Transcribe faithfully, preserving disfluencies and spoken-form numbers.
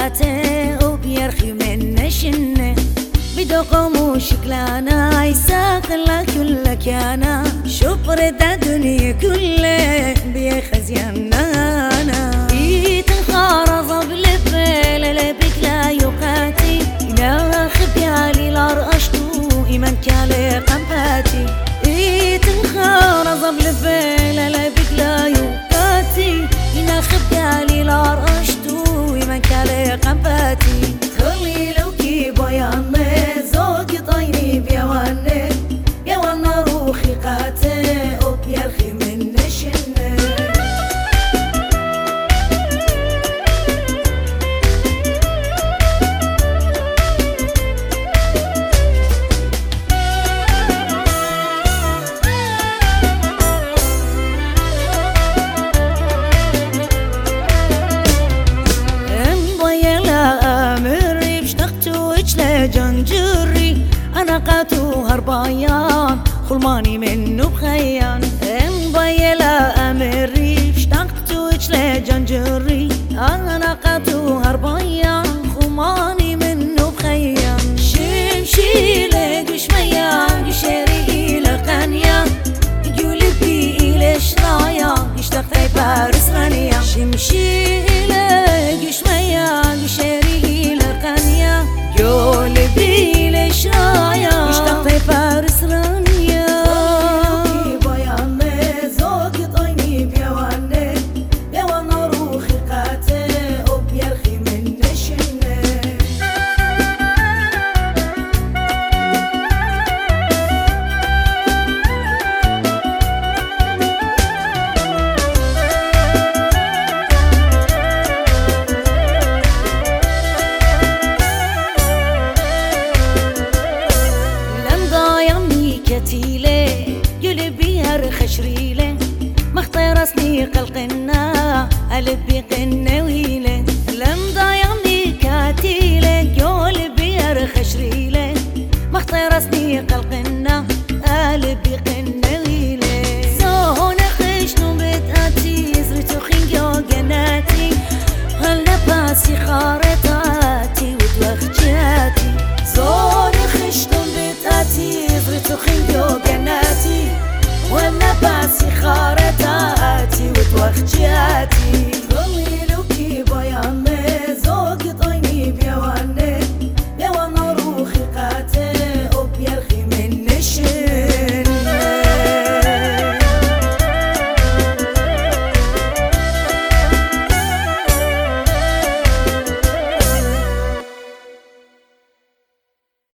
قاته وبيرخي من شنه بدقم وشكلانا يساقل كل كيانا شبر دا دنيا كله بيخزيانا يتنخارض بلبل لبك لا يقاتي إلا خبيالي لارقشتو إيمان كالي قنباتي يتنخارض بلبل لبك لا يقاتي إلا خبيالي لارقشتو إيمان كالي قنباتي خلي لو كي بياني زوجي طيني بيواني بيوانا روخي قاتي وبيرخي من شنه جنجري أنا قاتو هربايان خلماني منو بخيان مبيلا أمري اشتقتو اجلي جنجري أنا قاتو هربايان خلماني منو بخيان شمشي لقش ميان قشيري لقانيا يقولي بي إلي شرايا اشتقتي بارس رانيا شمشي لقش ميان قشيري لقانيا يولي بيلي شرايا اشتقتي فارس رانيا كي بياني زوجي طيني بيواني بيوانا روخي قاتي وبيرخي من شنه كتيلة قلبي هرخشريلة مختار رسني قلقنا قلبي قنا